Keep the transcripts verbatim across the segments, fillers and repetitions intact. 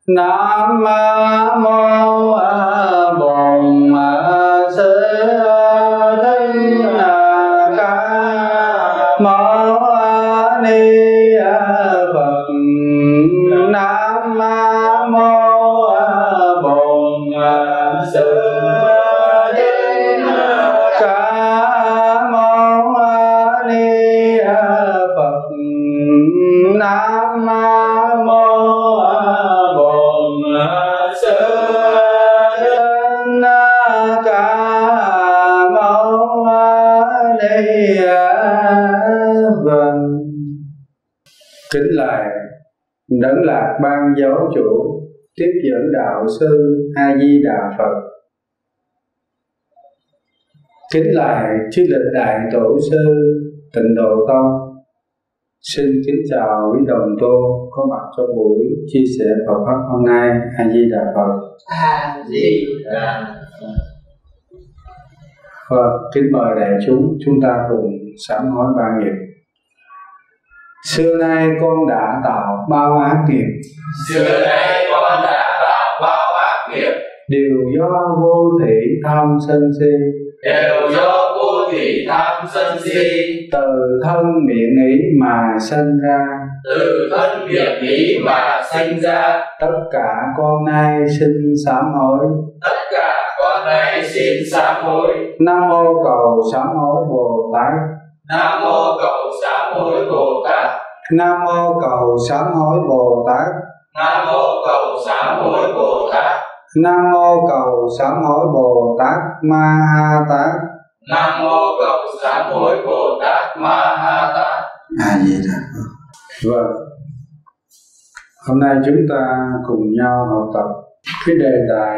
Nam mô Bổn Sư Thích Ca Mâu Ni Phật. Nam mô Bổn Sư Thích Ca Mâu Ni Phật. Nam mô Kính lạy Đấng Lạc Ban Giáo Chủ, tiếp dẫn đạo sư A Di Đà Phật. Kính lạy chư lịch đại tổ sư Tịnh Độ Tông. Xin kính chào quý đồng tu có mặt trong buổi chia sẻ Phật pháp hôm nay. A Di Đà Phật. A Di Đà Phật. Phật kính mời đại chúng chúng ta cùng sám hối ba nghiệp. Xưa nay con đã tạo bao ác nghiệp. Xưa nay con đã tạo bao ác nghiệp. Đều do vô thị tham sân si. Đều do vô thị tham sân si. Từ thân miệng ý mà sinh ra. Từ thân miệng ý mà sinh ra. Tất cả con nay xin sám hối. Tất cả con nay xin sám hối. Nam mô cầu sám hối Bồ Tát. Nam mô cầu sám hối Bồ Tát. Nam mô cầu sám hối Bồ Tát. Nam mô cầu sám hối Bồ Tát. Nam mô cầu sám hối Bồ Tát Ma Ha Tát. Nam mô cầu sám hối Bồ Tát Ma Ha Tát. A Di Đà Phật. Vâng, hôm nay chúng ta cùng nhau học tập cái đề tài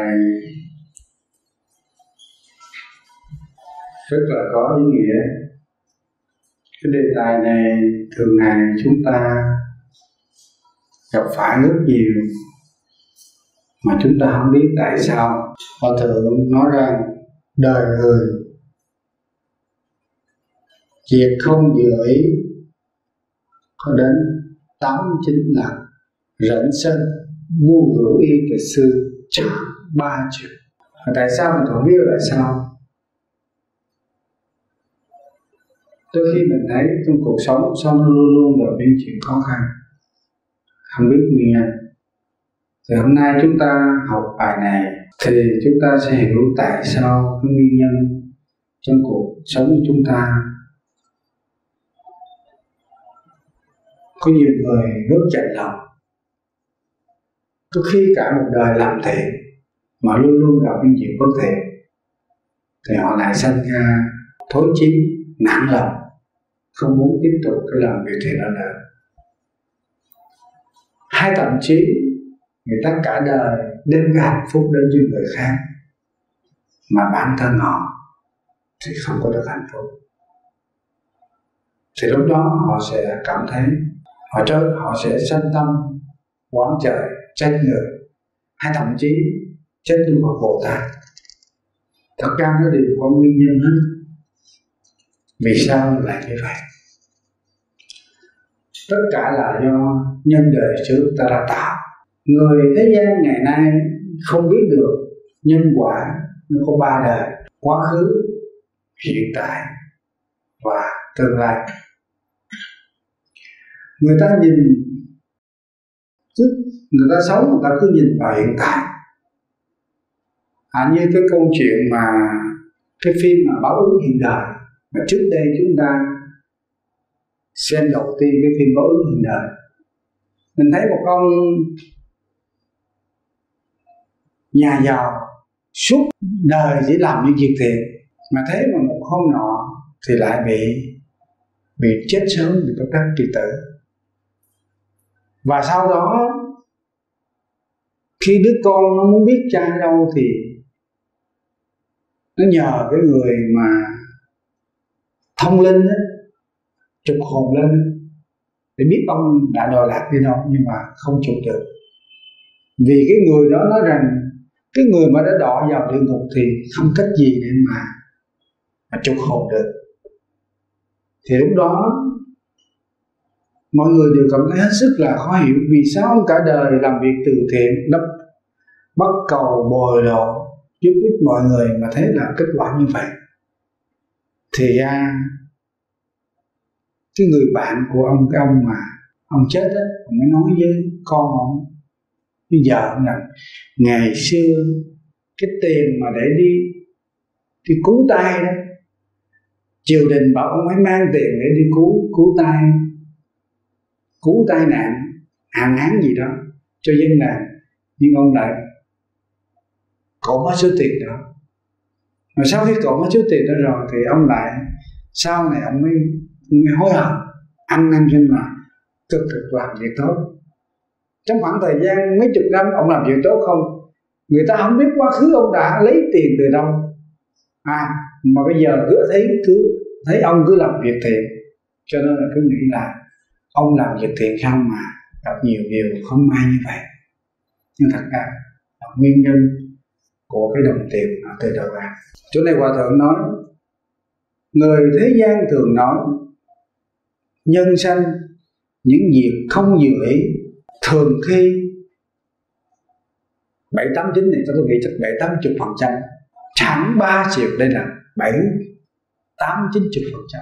rất là có ý nghĩa. Cái đề tài này thường ngày chúng ta gặp phải rất nhiều mà chúng ta không biết tại sao. Hòa thượng nói rằng đời người việc không vừa ý có đến tám chín lần, rảnh sân mua rượu y kệ sư trả ba triệu. Và tại sao mình không biết tại sao? Đôi khi mình thấy trong cuộc sống sống luôn luôn gặp những chuyện khó khăn, không biết nguyên nhân. Thì hôm nay chúng ta học bài này thì chúng ta sẽ hiểu tại sao cái nguyên nhân trong cuộc sống của chúng ta. Có nhiều người rất chạnh lòng, có khi cả một đời làm thiện mà luôn luôn gặp những chuyện bất thiện, thì họ lại sinh ra thối chí, nản lòng, không muốn tiếp tục cái làm việc thiện đó nữa. Hay thậm chí người ta cả đời đem cái hạnh phúc đến cho người khác mà bản thân họ thì không có được hạnh phúc. Thì lúc đó họ sẽ cảm thấy họ trở, họ sẽ sanh tâm oán trời, trách người, hay thậm chí trách Đức Phật Bồ Tát. Thật ra nó đều có nguyên nhân hết. Vì sao lại như vậy? Tất cả là do nhân đời trước ta đã tạo. Người thế gian ngày nay không biết được nhân quả nó có ba đời: quá khứ, hiện tại và tương lai. Người ta nhìn, người ta sống, người ta cứ nhìn vào hiện tại. À, như cái câu chuyện mà cái phim mà Báo Ứng Hiện Đời mà trước đây chúng ta xem đầu tiên, cái phim Báo Ứng Hiện Đời, mình thấy một ông nhà giàu suốt đời chỉ làm những việc thiện, mà thế mà một hôm nọ thì lại bị bị chết sớm, bị bất đắc kỳ tử. Và sau đó khi đứa con nó muốn biết cha ở đâu thì nó nhờ cái người mà thông linh đó, trục hồn lên để biết ông đã đòi lạc đi đâu, nhưng mà không trục được. Vì cái người đó nói rằng cái người mà đã đọa vào địa ngục thì không cách gì để mà mà trục hồn được. Thì lúc đó mọi người đều cảm thấy hết sức là khó hiểu vì sao ông cả đời làm việc từ thiện, đắp bắt cầu bồi độ, giúp ích mọi người mà thế là kết quả như vậy. Thì ra cái người bạn của ông, cái ông mà ông chết á, ông mới nói với con ông, với vợ ông rằng ngày xưa cái tiền mà để đi đi cứu tai đó, triều đình bảo ông hãy mang tiền để đi cứu cứu tai, cứu tai nạn hạn hán gì đó cho dân làng, nhưng ông lại cậu mất số tiền đó. Mà sau khi cậu mất số tiền đó rồi thì ông lại sau này ông mới, mới hối hận, ăn năn xin mà cực cực làm việc tốt. Trong khoảng thời gian mấy chục năm ông làm việc tốt không, người ta không biết quá khứ ông đã lấy tiền từ đâu, à mà bây giờ cứ thấy cứ thấy ông cứ làm việc thiện, cho nên là cứ nghĩ là ông làm việc thiện không mà gặp nhiều điều không may như vậy. Nhưng thật ra là nguyên nhân của cái đồng tiền ở từ đầu ra. Chỗ này Hòa Thượng nói, người thế gian thường nói nhân sanh những việc không dự ý, thường khi bảy tám chín này tôi nghĩ chắc bảy tám chục phần trăm, chẳng ba triệu, đây là bảy tám chín chục phần trăm.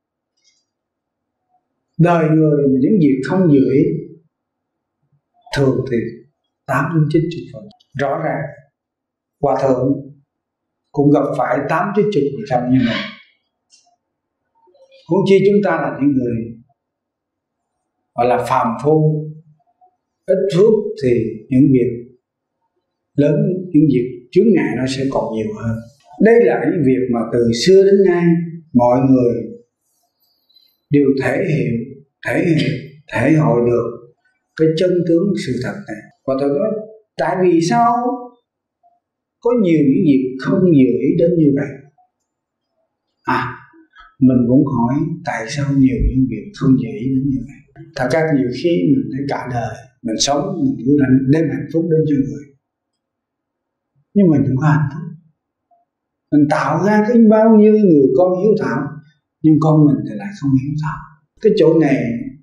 Đời người những việc không dự ý thường thì tám đến chín chục phần trăm. Rõ ràng Hòa Thượng cũng gặp phải tám chín chục phần trăm như này. Huống chi chúng ta là những người gọi là phàm phu, ít phước thì những việc lớn, những việc chướng ngại nó sẽ còn nhiều hơn. Đây là những việc mà từ xưa đến nay mọi người đều thể hiện, thể hiện, thể hội được cái chân tướng sự thật này. Và tôi nói, tại vì sao có nhiều những việc không dự ý đến như vậy? À, mình cũng hỏi tại sao nhiều những việc không dự ý đến như vậy. Thật ra nhiều khi mình thấy cả đời mình sống, mình cứ đem hạnh phúc đến cho người, nhưng mình cũng có hạnh phúc. Mình tạo ra cái bao nhiêu người con hiếu thảo, nhưng con mình thì lại không hiếu thảo. Cái chỗ này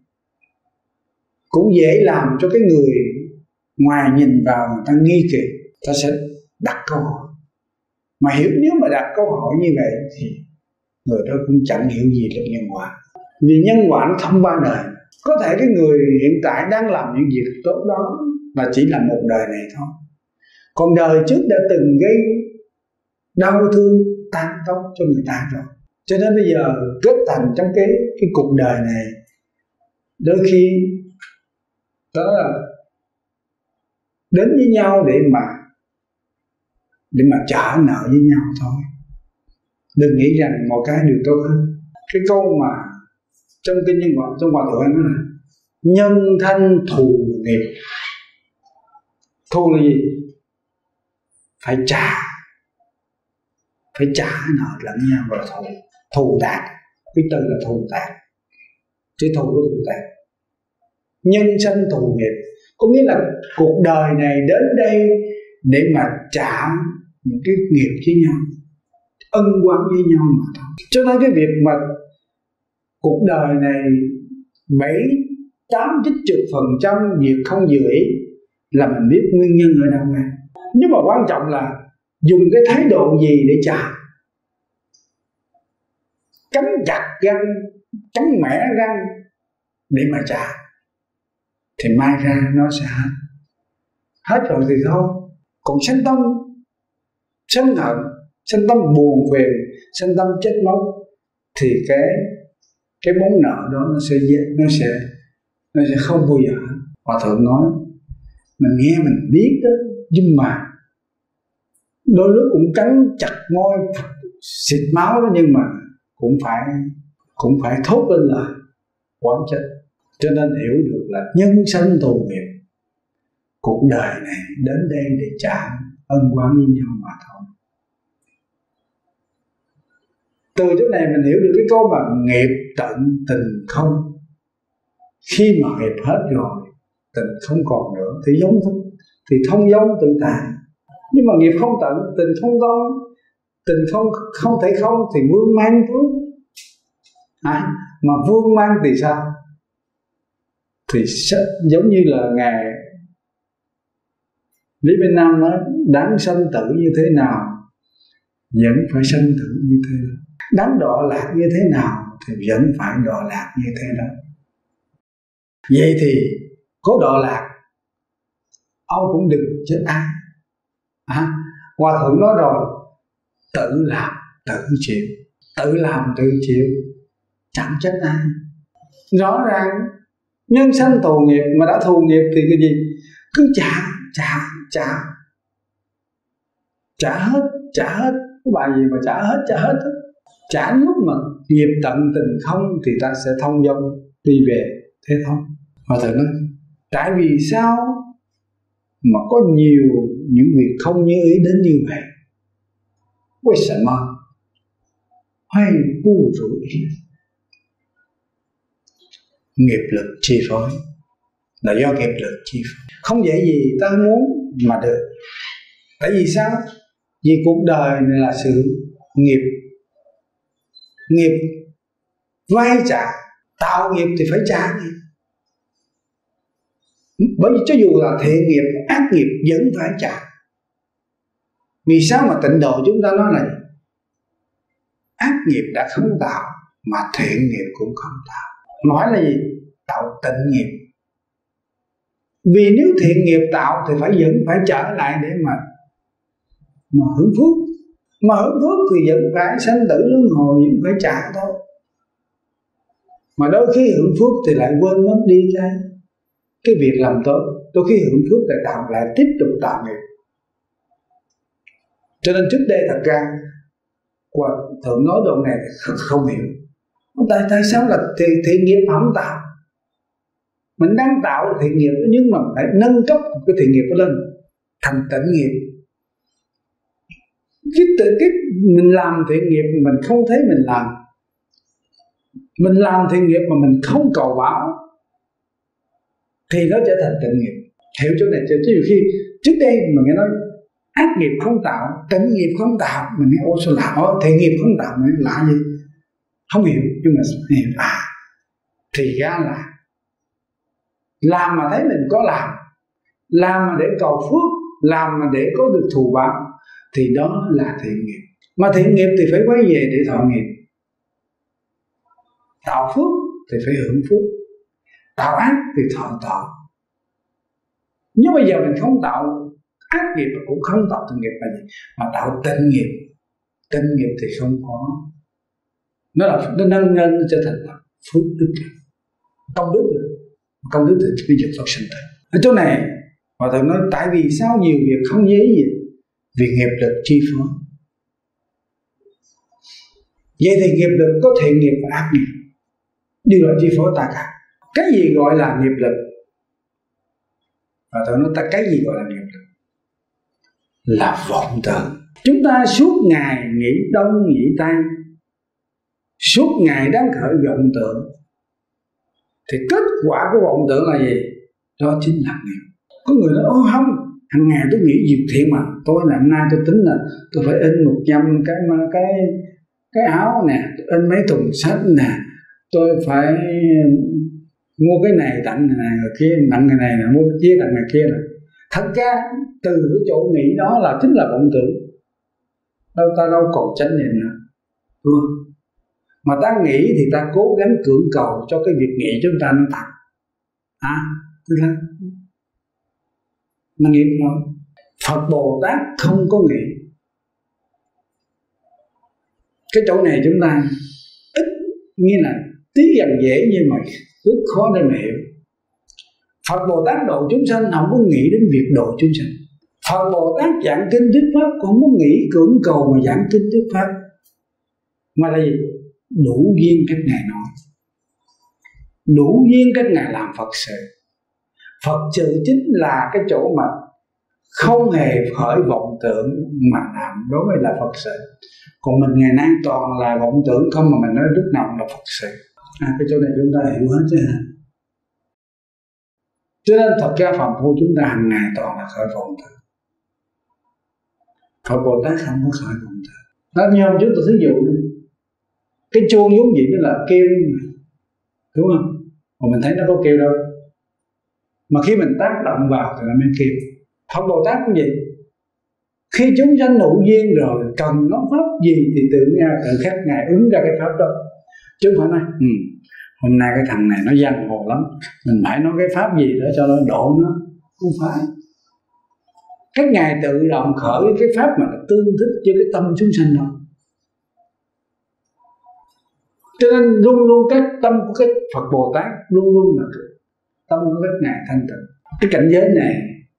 cũng dễ làm cho cái người ngoài nhìn vào người ta nghi kỵ, ta sẽ đặt câu hỏi. Mà hiểu, nếu mà đặt câu hỏi như vậy thì người đó cũng chẳng hiểu gì được nhân quả. Vì nhân quả nó không ba đời. Có thể cái người hiện tại đang làm những việc tốt đó là chỉ là một đời này thôi, còn đời trước đã từng gây đau thương tan tóc cho người ta rồi. Cho nên bây giờ kết thành trong cái cái cuộc đời này, đôi khi đó là đến với nhau để mà để mà trả nợ với nhau thôi. Đừng nghĩ rằng mọi cái đều tốt hơn. Cái câu mà trong kinh nhân quả, trong Hòa Thượng nói là nhân thanh thù nghiệp. Thù là gì? Phải trả, phải trả nợ lẫn nhau rồi thù. Thù tạc, cái từ là thù tạc, cái thù của thù tạc. Nhân sanh thù nghiệp, có nghĩa là cuộc đời này đến đây để mà trả những cái nghiệp với nhau, ân oán với nhau mà thôi. Cho nên cái việc mà cuộc đời này bảy tám chín chục phần trăm việc không dự ý là mình biết nguyên nhân ở đâu ra. Nhưng mà quan trọng là dùng cái thái độ gì để trả. Cắn chặt răng, cắn mẻ răng để mà trả thì mai ra nó sẽ hết. Hết rồi thì thôi. Còn sanh tâm sân hận, sanh tâm buồn phiền, sanh tâm chết móc thì cái cái món nợ đó nó sẽ nó sẽ nó sẽ không bao giờ. Hòa Thượng nói mình nghe mình biết đó, nhưng mà đôi lúc cũng cắn chặt môi xịt máu đó, nhưng mà cũng phải cũng phải thốt lên lời quán trách. Cho nên hiểu được là nhân sanh thù nghiệp, cuộc đời này đến đây để trả ân oán với nhau mà thôi. Từ chỗ này mình hiểu được cái câu mà nghiệp tận tình không. Khi mà nghiệp hết rồi, tình không còn nữa thì giống thì thông dong tự tại. Nhưng mà nghiệp không tận, tình không dong, tình không không thể không thì vương mang phước. À, mà vương mang thì sao? thì giống như là Ngài Lý Bên Nam nói, đáng sanh tử như thế nào vẫn phải sanh tử như thế đó, đáng đọa lạc như thế nào thì vẫn phải đọa lạc như thế đó. Vậy thì có đọa lạc ông cũng đừng chết ai. à, Hòa thượng nói rồi, tự làm tự chịu, tự làm tự chịu, chẳng trách ai. Rõ ràng nhân sanh thù nghiệp, mà đã thù nghiệp thì cái gì cứ trả trả trả trả hết trả hết. Cái bài gì mà trả hết trả hết trả lúc mà nghiệp tận tình không thì ta sẽ thông dong đi về thế thôi. Hòa thượng nói, tại vì sao mà có nhiều những việc không như ý đến như vậy? Vì sao mà hay bu rủi nghiệp lực chi phối, là do nghiệp lực chi phối. Không dễ gì ta muốn mà được. Tại vì sao? Vì cuộc đời này là sự nghiệp, nghiệp vay trả, tạo nghiệp thì phải trả nghiệp. Bởi vì cho dù là thiện nghiệp, ác nghiệp vẫn phải trả. Vì sao mà tịnh độ chúng ta nói là ác nghiệp đã không tạo mà thiện nghiệp cũng không tạo? Nói là gì? Tạo tịnh nghiệp. Vì nếu thiện nghiệp tạo thì phải vẫn phải trở lại để mà mà hưởng phước. Mà hưởng phước thì vẫn phải sanh tử luân hồi, vẫn phải trả thôi. Mà đôi khi hưởng phước thì lại quên mất đi cái cái việc làm tốt. Đôi khi hưởng phước lại tạo lại tiếp tục tạo nghiệp. Cho nên trước đây thật ra Hòa thượng nói đoạn này không, không hiểu. Tại, tại sao là thiện, thiện nghiệp không tạo? Mình đang tạo thiện nghiệp nhưng mà phải nâng cấp cái thiện nghiệp lên thành tịnh nghiệp. Cái tự cái mình làm thiện nghiệp mình không thấy mình làm. Mình làm thiện nghiệp mà mình không cầu báo thì nó trở thành tịnh nghiệp. Hiểu chỗ này chưa? Chứ nhiều khi trước đây mình nghe nói ác nghiệp không tạo, tịnh nghiệp không tạo, mình nghe ô sao lạ, ô thiện nghiệp không tạo, mình lạ gì? Không hiểu, nhưng mà hiểu à thì ra là làm mà thấy mình có làm, làm mà để cầu phước, làm mà để có được thù báo thì đó là thiện nghiệp. Mà thiện nghiệp thì phải quay về để thọ nghiệp. Tạo phước thì phải hưởng phước, tạo ác thì thọ thọ. Nhưng bây giờ mình không tạo ác nghiệp và cũng không tạo thiện nghiệp là gì? Mà tạo tịnh nghiệp. Tịnh nghiệp thì không có, nó là nó nâng nâng nó trở thành là phước đức, công đức rồi. Công đức thì bây giờ phát sinh tới. Ở chỗ này Hòa thượng nói tại vì sao nhiều việc không dễ gì? Vì nghiệp lực chi phối. Vậy thì nghiệp lực có thiện nghiệp và ác nghiệp, đều là chi phối ta cả. Cái gì gọi là nghiệp lực? Hòa thượng nói ta cái gì gọi là nghiệp lực? Là vọng tưởng. Chúng ta suốt ngày nghĩ đông nghĩ tây, suốt ngày đang khởi vọng tưởng, thì kết quả của vọng tưởng là gì? Đó chính là nghiệp. Có người nói ô không, hàng ngày tôi nghĩ việc thiện mà tôi là hôm nay tôi tính là tôi phải in một trăm cái cái cái áo nè, in mấy thùng sách nè, tôi phải mua cái này tặng người này người kia, tặng người này nè, mua cái kia tặng người kia nè. Thật ra từ cái chỗ nghĩ đó là chính là vọng tưởng. Đâu ta đâu còn chánh niệm nữa, đúng không? Mà ta nghĩ thì ta cố gắng cưỡng cầu cho cái việc nghĩ chúng ta nó thật. À, tức là nó nghiệp rồi. Phật Bồ Tát không có nghĩ. Cái chỗ này chúng ta ít như là tí dần dễ nhưng mà rất khó để mà hiểu. Phật Bồ Tát độ chúng sanh không có nghĩ đến việc độ chúng sanh. Phật Bồ Tát giảng kinh thuyết pháp cũng không có nghĩ cưỡng cầu mà giảng kinh thuyết pháp, mà là gì? Đủ duyên các ngài nói, đủ duyên các ngài làm Phật sự. Phật sự chính là cái chỗ mà không hề khởi vọng tưởng mà làm đối với là Phật sự. Còn mình ngày nay toàn là vọng tưởng không mà mình nói lúc nào là Phật sự. À, cái chỗ này chúng ta hiểu hết chứ hả? Cho nên thật ra phàm phu chúng ta hàng ngày toàn là khởi vọng tưởng. Phật Bồ Tát không có khởi vọng tưởng. Nó như hôm trước tôi thí dụ cái chuông vốn dĩ nó là kêu, đúng không? Mà mình thấy nó có kêu đâu, Mà khi mình tác động vào thì nó mới kịp. Phật Bồ Tát cũng vậy. Khi chúng sanh hữu duyên rồi cần nó pháp gì thì tự nghe tự khắc Ngài ứng ra cái pháp đó. Chứ không phải nói ừ, hôm nay cái thằng này nó giang hồ lắm, mình phải nói cái pháp gì đó cho nó độ nó. Không phải. Các Ngài tự động khởi cái pháp mà nó tương thích với cái tâm chúng sanh đó. Cho nên luôn luôn cái tâm của cái Phật Bồ Tát luôn luôn là tâm của các Ngài thanh tịnh. Cái cảnh giới này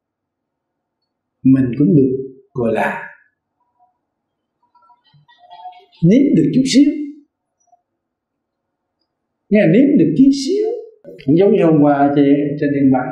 mình cũng được gọi là nếm được chút xíu, nghe là nếm được chút xíu. Cũng giống như hôm qua trên, trên điện thoại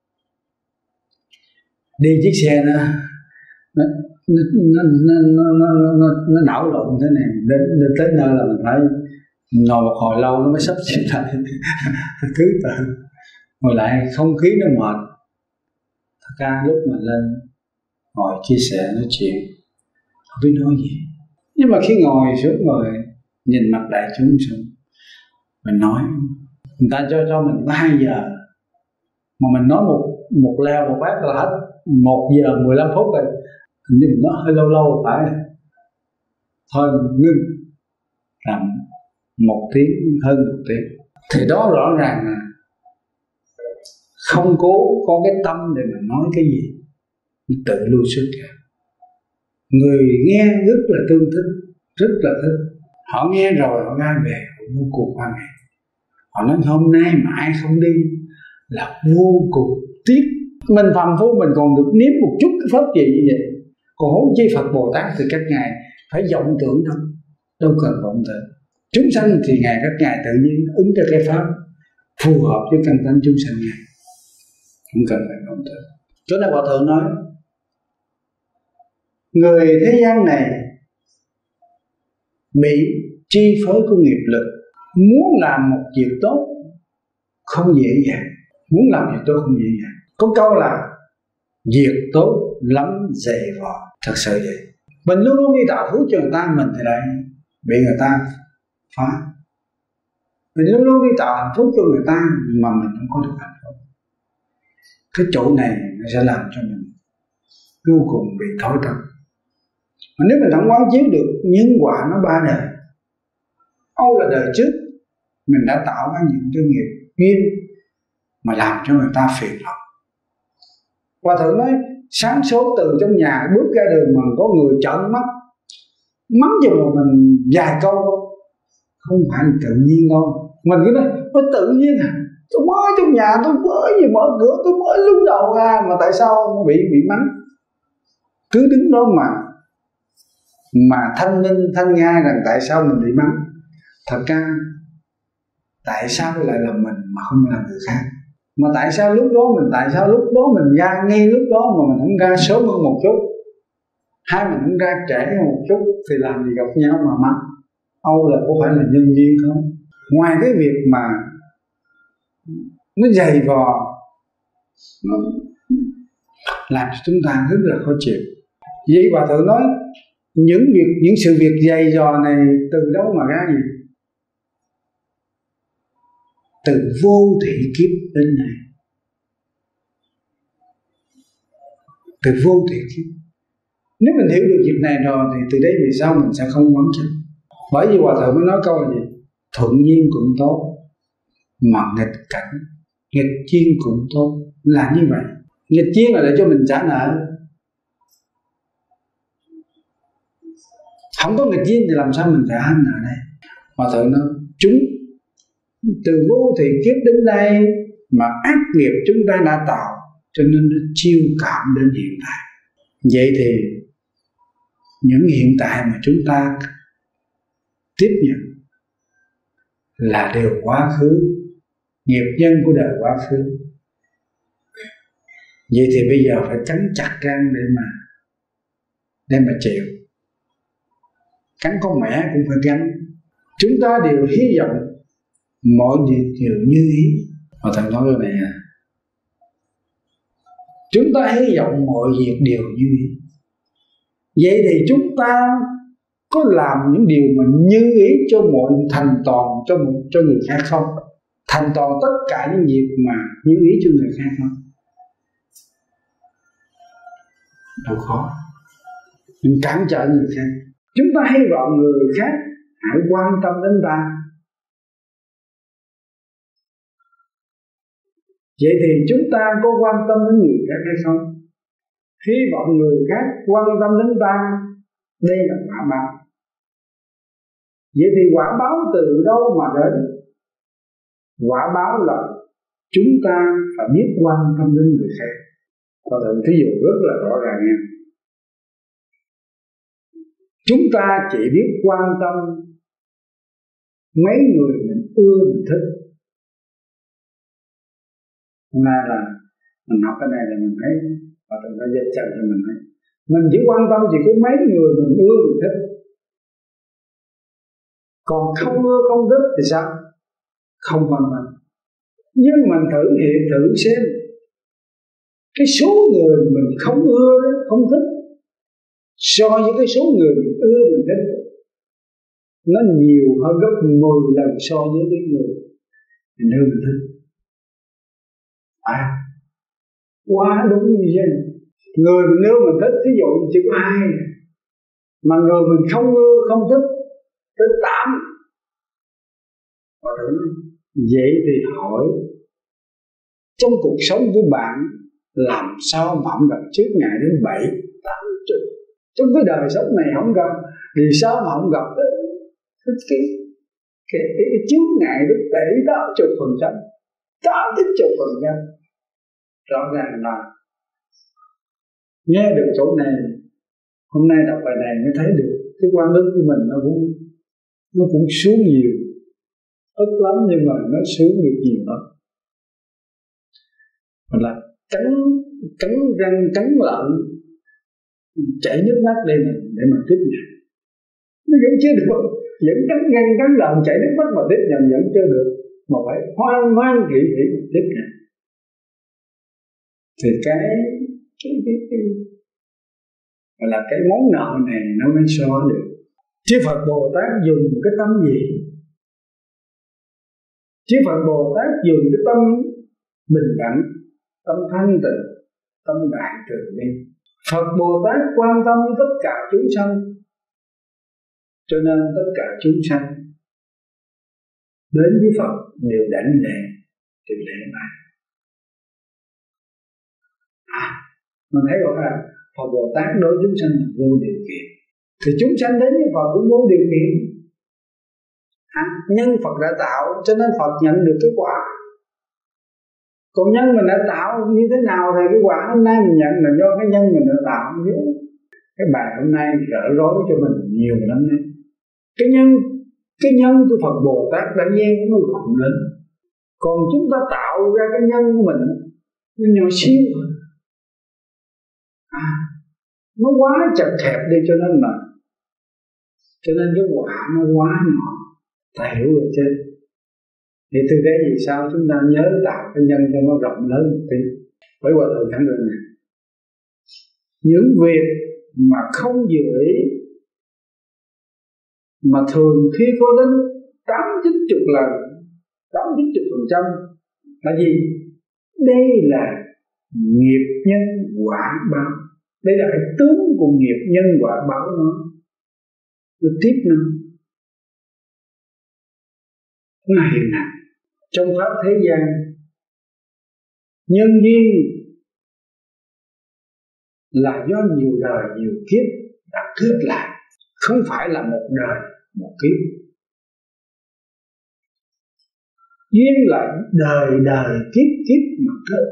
đi chiếc xe nó nó nó nó nó nó, nó, nó đảo lộn thế này, đến, đến tới nơi là mình phải ngồi một hồi lâu nó mới sắp xếp lại thứ tự, ngồi lại không khí nó mệt. Thật ra lúc mà lên ngồi chia sẻ nói chuyện không biết nói gì, nhưng mà khi ngồi xuống rồi nhìn mặt đại chúng xong mình nói, người ta cho cho mình có hai giờ mà mình nói một một leo một bát là hết một giờ mười lăm phút rồi, nhưng mình nói hơi lâu lâu phải thôi ngưng làm một tiếng hơn một tiếng. Thì đó rõ ràng là không cố có cái tâm để mà nói cái gì, tự lui xuất ra. Người nghe rất là tương thích, rất là thích. Họ nghe rồi họ ra về họ vô cùng hoan hỷ. Họ nói hôm nay mà ai không đi là vô cùng tiếc. Mình phàm phu mình còn được nếm một chút cái pháp gì như vậy, còn huống chi Phật Bồ Tát thì các ngài phải vọng tưởng đâu, đâu cần vọng tưởng. Chúng sanh thì ngài các ngài tự nhiên ứng cho cái pháp phù hợp với căn tánh chúng sanh ngài, không cần phải vọng tưởng. Chỗ này Hòa Thượng nói người thế gian này bị chi phối của nghiệp lực, muốn làm một việc tốt không dễ dàng, muốn làm việc tốt không dễ dàng. Có câu là việc tốt lắm dày vò, thật sự vậy. Mình luôn luôn đi tạo phước cho người ta, mình thì lại bị người ta phá. Mình luôn luôn đi tạo hạnh phúc cho người ta mà mình không có được hạnh phúc. Cái chỗ này nó sẽ làm cho mình vô cùng bị thối tâm. Mà nếu mình không quán chiếu được nhân quả nó ba đời, Âu là đời trước mình đã tạo ra những cái nghiệp duyên mà làm cho người ta phiền lòng. Hòa Thượng nói sáng sớm từ trong nhà bước ra đường mà có người trợn mắt mắng cho mình vài câu không phải tự nhiên đâu. Mình cứ nói nó tự nhiên à, tôi mới trong nhà tôi mới gì mở cửa tôi mới lúng đầu ra mà tại sao nó bị bị mắng. Cứ đứng đó mà mà thanh minh thanh nga rằng tại sao mình bị mắng. Thật ra tại sao lại là mình mà không là người khác? Mà tại sao lúc đó mình tại sao lúc đó mình ra ngay lúc đó mà mình không ra sớm hơn một chút, hay mình không ra trễ hơn một chút thì làm gì gặp nhau mà mắng? Âu là có phải là nhân duyên không? Ngoài cái việc mà nó dày vò, nó làm cho chúng ta rất là khó chịu. Vậy Hòa Thượng nói những việc những sự việc dày vò này từ đâu mà ra gì? Từ vô thị kiếp đến này. Từ vô thị kiếp. Nếu mình hiểu được việc này rồi thì từ đây về sau mình sẽ không quán chấp. Bởi vì Hòa Thượng mới nói câu là gì? Thuận duyên cũng tốt, mà nghịch cảnh, nghịch duyên cũng tốt. Là như vậy. Nghịch duyên là để cho mình trả nợ. Không có nghịch duyên thì làm sao mình trả nợ đây? Hòa Thượng nói chúng từ vô thị kiếp đến đây mà ác nghiệp chúng ta đã tạo, cho nên nó chiêu cảm đến hiện tại. Vậy thì những hiện tại mà chúng ta tiếp nhận là đều quá khứ, nghiệp nhân của đời quá khứ. Vậy thì bây giờ phải cắn chặt răng để mà để mà chịu. Cắn con mẹ cũng phải gánh. Chúng ta đều hy vọng mọi việc đều như ý. Mà Thầy nói cái này à, chúng ta hy vọng mọi việc đều như ý. Vậy thì chúng ta có làm những điều mà như ý cho mọi thành toàn cho, cho người khác không? thành toàn tất cả những việc mà như ý cho người khác không? Đâu khó. Mình cản trở người khác. Chúng ta hy vọng người khác hãy quan tâm đến ta. Vậy thì chúng ta có quan tâm đến người khác hay không? Hy vọng người khác quan tâm đến ta, đây là quả báo. Vậy thì quả báo từ đâu mà đến? Quả báo là chúng ta phải biết quan tâm đến người khác. Và thử thí dụ rất là rõ ràng nha. Chúng ta chỉ biết quan tâm mấy người mình ưa mình thích. Hôm nay là mình học cái này là mình thấy và tự nó dễ chậm cho mình thấy. Mình chỉ quan tâm chỉ có mấy người mình ưa mình thích. Còn không ưa không thích thì sao? Không quan tâm. Nhưng mình thử hiện thử xem, cái số người mình không ưa không thích so với cái số người mình ưa mình thích, nó nhiều hơn gấp mười lần so với cái người mình ưa mình thích. À, quá đúng như vậy. Người mình ưa mình thích, ví dụ chỉ có hai, mà người mình không ưa không thích tới tám. Vậy thì hỏi, trong cuộc sống của bạn làm sao mà không gặp trước ngày đến bảy, tám chục? Trong cái đời sống này không gặp, vì sao mà không gặp cái cái cái cái, cái, cái trước ngày đến bảy tám chục phần trăm, tám chín chục phần trăm? Rõ ràng là nghe được chỗ này, hôm nay đọc bài này mới thấy được cái quan đức của mình nó cũng nó cũng xuống nhiều, ức lắm, nhưng mà nó xuống được nhiều lắm. Là cắn cắn răng cắn lợn, chảy nước mắt đây mà để mà tiếp nhận, nó vẫn chưa được, vẫn cắn răng cắn lợn chảy nước mắt mà tiếp nhận vẫn chưa được, mà phải hoan hoan hỉ hỉ mà tiếp nhận. Thì cái cái cái cái gọi là cái món nợ này nó mới xóa được. Chư Phật Bồ Tát dùng cái tâm gì? Chư Phật Bồ Tát dùng cái tâm bình đẳng, tâm thanh tịnh, tâm đại từ bi. Phật Bồ Tát quan tâm với tất cả chúng sanh, cho nên tất cả chúng sanh đến với Phật đều đảnh lễ, đều lễ bái. À, mình thấy rõ ràng Phật Bồ Tát đối chúng sanh là vô điều kiện, thì chúng sanh đến với Phật cũng vô điều kiện. À, nhân Phật đã tạo cho nên Phật nhận được cái quả. Còn nhân mình đã tạo như thế nào thì cái quả hôm nay mình nhận là do cái nhân mình đã tạo. Cái bài hôm nay gỡ rối cho mình nhiều lắm đấy. Cái nhân cái nhân của Phật Bồ Tát đã gieo nó rộng lớn. Còn chúng ta tạo ra cái nhân của mình nó nhỏ xíu. À, nó quá chật hẹp đi, cho nên là cho nên cái quả nó quá nhỏ. Ta hiểu được chứ? Thì từ đấy vì sao chúng ta nhớ tạo cái nhân cho nó rộng lớn một tí. Bởi hòa thượng khẳng định này, những việc mà không dự ý mà thường khi có đến tám chín chục lần, tám chín chục phần trăm là gì? Đây là nghiệp nhân quả báo. Đây là cái tướng của nghiệp nhân quả báo nó. Nó tiếp nó. Nó hiện hành trong pháp thế gian. Nhân duyên là do nhiều đời nhiều kiếp đã kết lại, không phải là một đời một kiếp. Duyên là đời đời kiếp kiếp mà kết.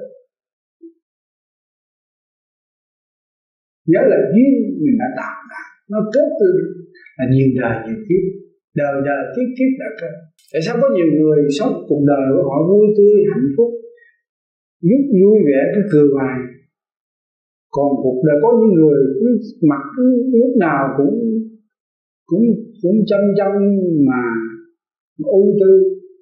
Nhớ là duyên mình đã tạo ra, nó kết từ là nhiều đời nhiều kiếp, đời đời kiếp kiếp đã kết. Tại sao có nhiều người sống cuộc đời của họ vui tươi hạnh phúc, rất vui vẻ cứ cười hoài, còn cuộc đời có những người cứ mặt cứ lúc nào cũng cũng cũng chăm chăm mà ưu tư.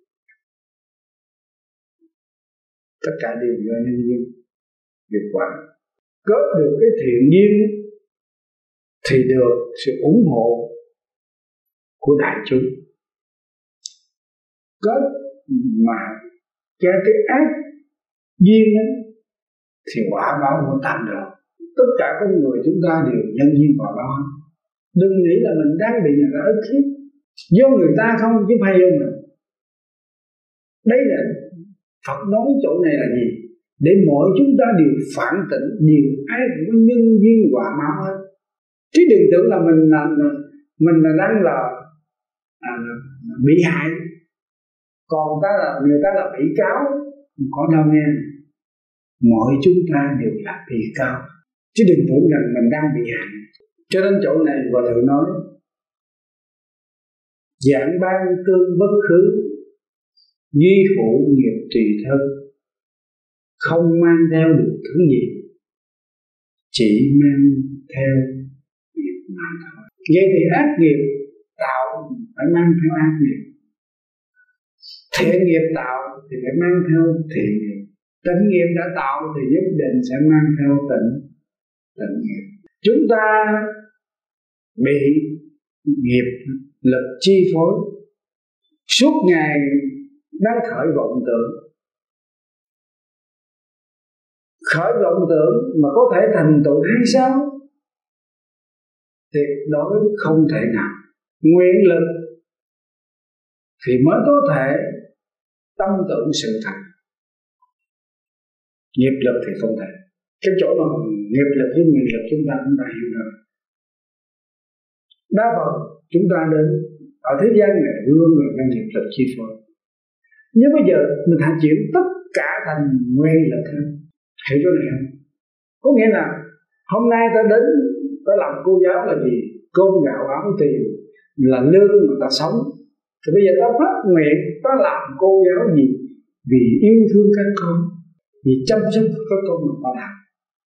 Tất cả đều do nhân duyên nghiệp quả. Kết được cái thiện duyên thì được sự ủng hộ của đại chúng. Kết mà Cho cái ác duyên ấy, thì quả báo cũng tạm được. Tất cả con người chúng ta đều nhân duyên quả báo. Đừng nghĩ là mình đang bị người ta ức hiếp, do người ta không chứ không phải do mình. Đây là Phật nói chỗ này là gì? Để mọi chúng ta đều phản tỉnh, đều ai cũng có nhân duyên quả báo hết. Chứ đừng tưởng là mình là mình là đang là à, bị hại, còn ta là người ta là bị cáo. Có đâu nghe, mọi chúng ta đều là bị cáo, chứ đừng tưởng rằng mình đang bị hại. Cho nên chỗ này Hòa Thượng nói giảng ban tương bất khứ, duy phụ nghiệp tùy thân, không mang theo được thứ gì, chỉ mang theo nghiệp mà thôi. Vậy thì ác nghiệp tạo phải mang theo ác nghiệp, thiện nghiệp tạo thì phải mang theo thiện nghiệp, tịnh nghiệp đã tạo thì nhất định sẽ mang theo tịnh tịnh nghiệp. Chúng ta bị nghiệp lực chi phối, suốt ngày đang khởi vọng tưởng, khởi vọng tưởng mà có thể thành tựu hay sao? Tuyệt đối không thể nào. Nguyện lực thì mới có thể tâm tưởng sự thành, nghiệp lực thì không thể. Cái chỗ mà nghiệp lực với nguyện lực chúng ta cũng đã hiểu rồi. Đa phần chúng ta đến ở thế gian này luôn là do nghiệp lực chi phối. Nhưng bây giờ mình hãy chuyển tất cả thành nguyện lực hơn. Hiểu chỗ này không? Có nghĩa là hôm nay ta đến ta làm cô giáo là gì? Cơm gạo áo tiền là lương mà ta sống. Thì bây giờ ta phát nguyện ta làm cô giáo gì? Vì yêu thương các con, vì chăm sóc các con mà ta làm.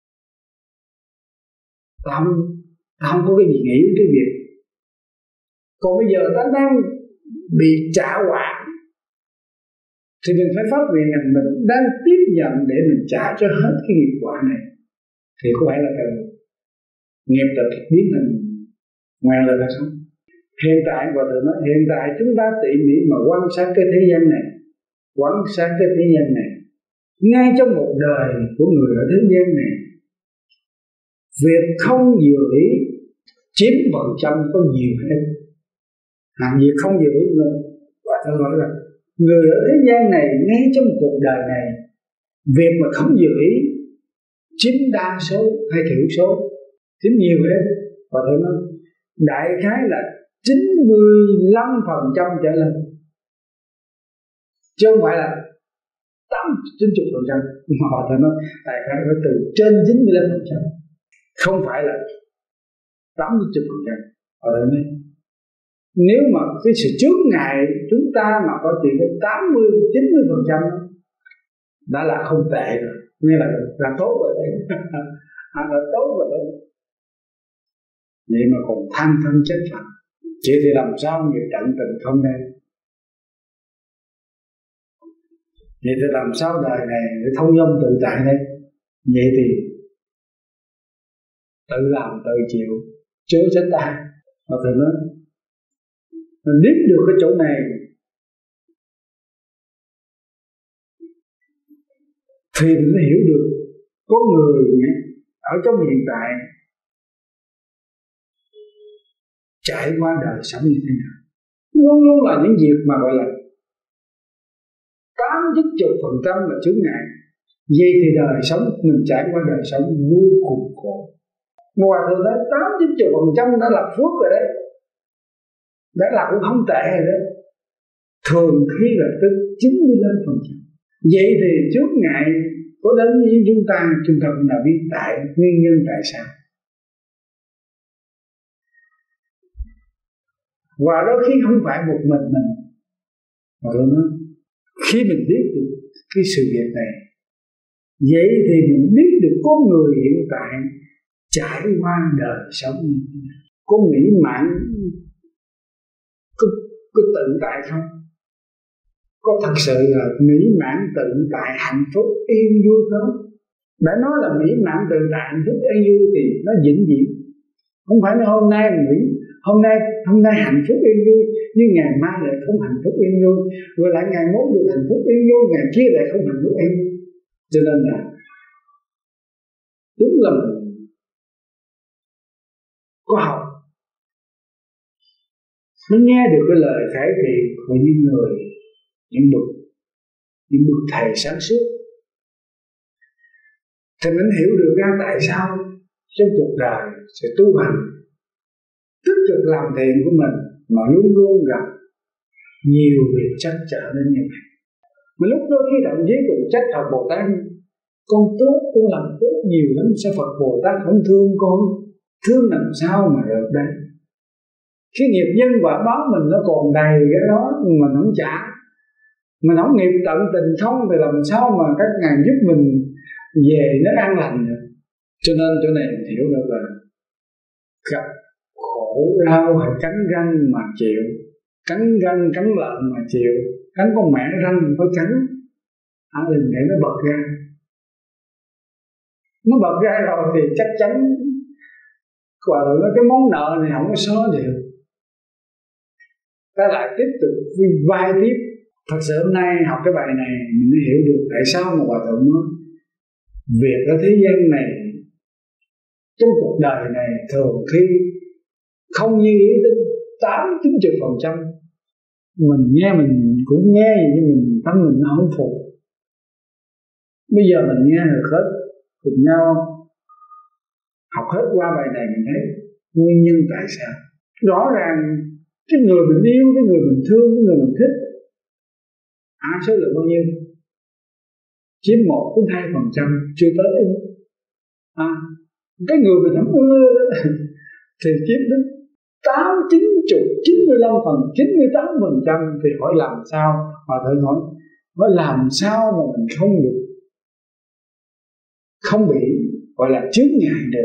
Ta không, ta không có cái gì nghĩ cái việc. Còn bây giờ ta đang bị trả quả thì mình phải phát nguyện rằng mình đang tiếp nhận để mình trả cho hết cái nghiệp quả này. Thì có phải là từ nghiệp lực biến thành nguyện lực hay không? Hiện tại và từ nó hiện tại chúng ta tỉ mỉ mà quan sát cái thế gian này, quan sát cái thế gian này, ngay trong một đời của người ở thế gian này, việc không vừa ý chiếm phần trăm có nhiều hết. Làm việc không vừa ý nữa. Và tôi nói là người ở thế gian này, ngay trong cuộc đời này, việc mà không vừa ý chiếm đa số hay thiểu số, chiếm nhiều hết. Và tôi nói đại khái là chín mươi lăm phần trăm trở lên, chứ không phải là tám chín mươi phần trăm. Mà họ tôi nói đại khái phải từ trên chín mươi lăm phần trăm, không phải là tám mươi phần trăm. Họ tôi nói nếu mà cái sự chướng ngại chúng ta mà có chuyện đến tám mươi chín mươi phần trăm đã là không tệ rồi, nghĩa là là tốt rồi đấy. Là tốt rồi đấy. Vậy mà còn tham thân chết phận, chỉ thì làm sao nghiệp trận tình không đây? Vậy thì làm sao đời này để thông dong tự tại đây? Vậy thì tự làm tự chịu, chớ trách ta. Và từ nói mình biết được cái chỗ này thì mình mới hiểu được có người ở trong hiện tại trải qua đời sống như thế nào. Luôn luôn là những việc mà gọi là tám chín mươi phần trăm là chướng ngại. Vậy thì đời sống mình trải qua đời sống vô cùng khổ. Hòa Thượng nói tám chín mươi phần trăm đã là phước rồi đấy, đã là cũng không tệ rồi đấy. Thường khi là tới chín mươi lăm phần trăm. Vậy thì chướng ngại có đến với chúng ta, chúng ta cũng đã biết tại nguyên nhân tại sao. Và đôi khi không phải một mình mình, mà tôi nói khi mình biết được cái sự việc này, vậy thì mình biết được con người hiện tại trải qua đời sống như thế nào. Có nghĩ mãn có, có tự tại không? Có thật sự là mỹ mãn tự tại hạnh phúc yên vui không? Đã nói là mỹ mãn tự tại hạnh phúc yên vui thì nó vĩnh viễn. Không phải nói hôm nay mỹ Hôm nay hôm nay hạnh phúc yên vui, nhưng ngày mai lại không hạnh phúc yên vui, rồi lại ngày mốt được hạnh phúc yên vui, ngày kia lại không hạnh phúc yên vui. Cho nên là đúng là mình có học, nó nghe được cái lời khải thị của những người, những bậc những bậc thầy sáng suốt, thì mình hiểu được ra tại sao trong cuộc đời sẽ tu hành tích cực làm thiện của mình mà luôn luôn gặp nhiều việc trắc trở đến như vậy. Mà lúc đó khi thậm chí cũng trách Phật Bồ Tát, con tốt, con làm tốt nhiều lắm, sao Phật Bồ Tát không thương con? Thương làm sao mà được đây? Cái nghiệp nhân quả báo mình nó còn đầy cái đó, mình không trả, mình không nghiệp tận tình không, thì làm sao mà các ngài giúp mình về nó an lành được. Cho nên chỗ này mình hiểu được là gặp khổ đau hay cắn răng mà chịu, cắn răng cắn lợn mà chịu, cắn con mẹ răng phải cắn, à, đừng để nó bật ra. Nó bật ra rồi thì chắc chắn quả là cái món nợ này không có xóa được, ta lại tiếp tục vai tiếp. Thật sự hôm nay học cái bài này mình mới hiểu được tại sao mà Hòa Thượng nói việc ở thế gian này, trong cuộc đời này thường khi không như ý đến tám chín mươi phần trăm, mình nghe mình cũng nghe nhưng mình tâm mình nó không phục. Bây giờ mình nghe được hết, cùng nhau học hết qua bài này mình thấy nguyên nhân tại sao. Rõ ràng cái người mình yêu, cái người mình thương, cái người mình thích, à, số lượng bao nhiêu? Chiếm một đến hai phần trăm, chưa tới. À, cái người mình không ưa thì chiếm đến tám, chín, chục, chín mươi lăm phần, chín mươi tám phần trăm, thì hỏi làm sao? Hòa Thượng hỏi, hỏi làm sao mà mình không được, không bị gọi là chướng ngại được.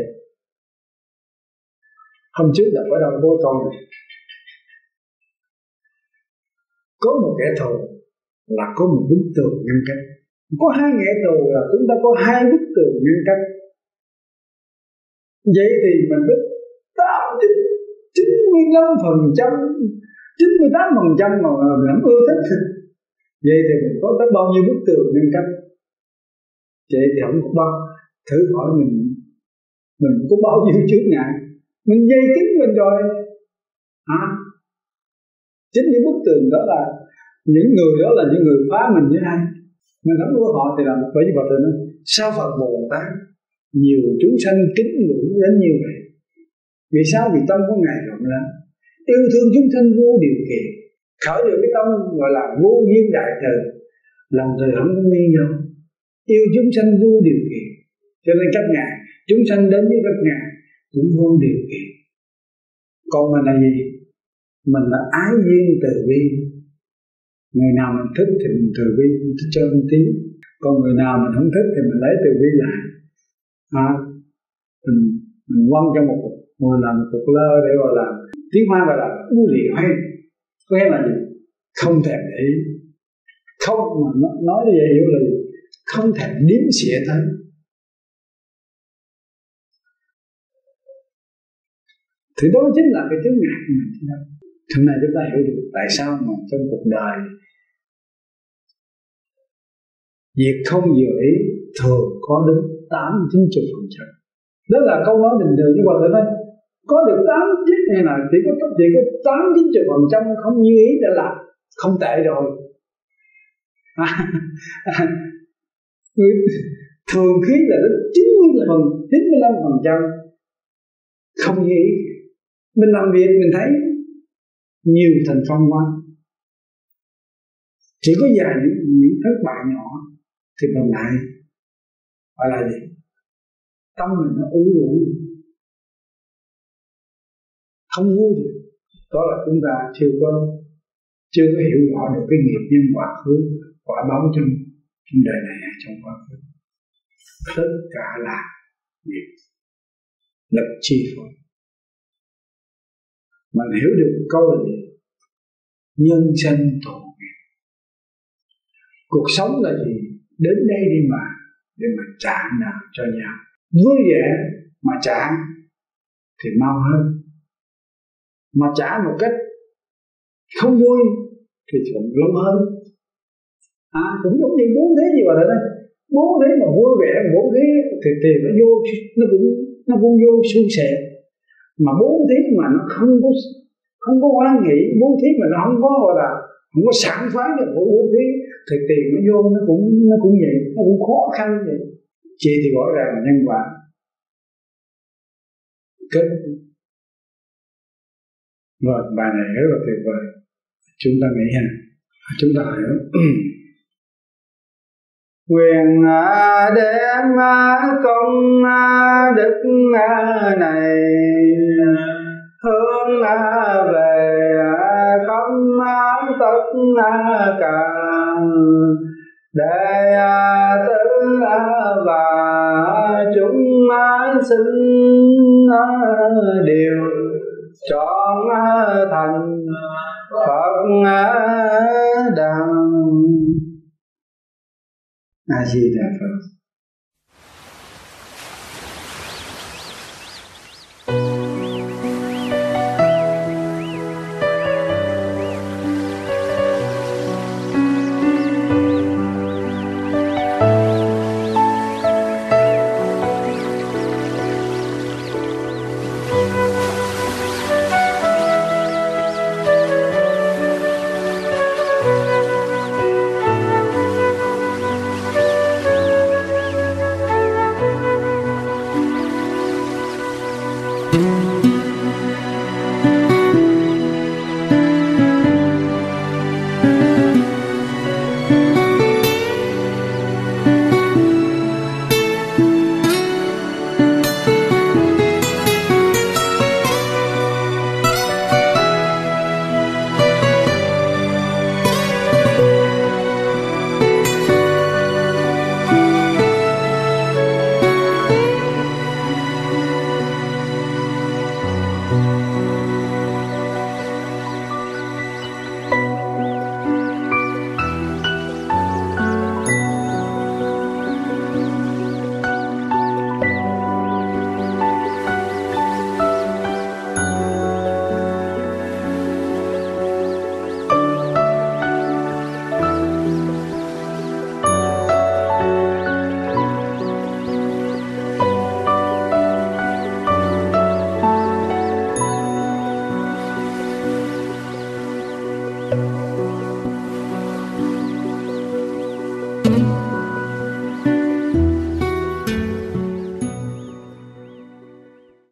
Hôm trước đọc ở đâu có câu này, có một kẻ thù là có một bức tường ngăn cách, có hai kẻ thù là chúng ta có hai bức tường ngăn cách. Vậy thì mình biết tám, chín mươi lăm phần trăm, chín mươi tám phần trăm mà mình không ưa thích, vậy thì mình có tới bao nhiêu bức tường ngăn cách? Vậy thì không có bao. Thử hỏi mình, mình có bao nhiêu chướng ngại? Mình dây kín mình rồi. À, chính những bức tường đó là những người đó là những người phá mình với ai. Mình không có họ thì làm. Bởi vì Phật Thượng nói sao Phật Bồ Tát nhiều chúng sanh kính ngưỡng đến như vậy? Vì sao? Vì tâm của Ngài rộng lắm, yêu thương chúng sanh vô điều kiện, khởi được cái tâm gọi là vô duyên đại từ, lòng từ không có nghi ngờ, yêu chúng sanh vô điều kiện. Cho nên các ngài, chúng sanh đến với các ngài cũng vô điều kiện. Còn mình là gì? Mình là ái duyên từ bi. Người nào mình thích thì mình từ bi, mình thích cho một tí. Còn người nào mình không thích thì mình lấy từ bi lại. À, mình, mình quăng cho một cục, mình làm một cục lơ để gọi là tiếng Hoa gọi là u liệu hay. Có nghĩa là gì? Không thèm để ý. Không, mà nói như vậy hiểu là gì? Không thèm đếm xỉa tới. Thì đó chính là cái chướng ngại của mình. Hôm nay chúng ta hiểu được tại sao mà trong cuộc đời việc không vừa ý thường có đến tám chín mươi phần trăm. Đó là câu nói bình thường như vậy thôi. Có được tám chín hay là chỉ có chỉ có tám chín mươi phần trăm không như ý đã là không tệ rồi. À, à, thường khí là đến chín mươi phần, chín mươi lăm phần trăm không như ý. Mình làm việc mình thấy nhiều thành công quá, chỉ có vài những, những thất bại nhỏ thì mình lại gọi là gì? Tâm mình nó u uẩn, không vui được. Đó là chúng ta chưa có chưa có hiểu rõ được cái nghiệp nhân quả khứ, quả báo trong trong đời này trong quá khứ. Tất cả là nghiệp lực chi phối. Mình hiểu được câu là gì? Nhân sanh tổ nghiệp. Cuộc sống là gì? Đến đây đi mà để mà trả nợ cho nhau. Vui vẻ mà trả thì mau hơn. mà trả một cách không vui thì cũng lâu hơn. À, cũng giống như bốn thế gì mà thế này, bốn thế mà vui vẻ, bốn thế thì tiền nó vô, nó cũng nó cũng vô suôn sẻ. Mà bốn thế mà nó không có không có hoan nghĩ, bốn thế mà nó không có gọi là không có sẵn phái được của bốn thế thì tiền nó vô nó cũng nó cũng vậy, nó cũng khó khăn vậy. Chị thì gọi rằng nhân quả kết. Rồi bài này rất là tuyệt vời, chúng ta nghĩ ha, chúng ta hiểu. Quyền đem công đức này hướng về không tất cả để tứ và chúng sinh đều chọn thành Phật đạo. A Di Đà Phật.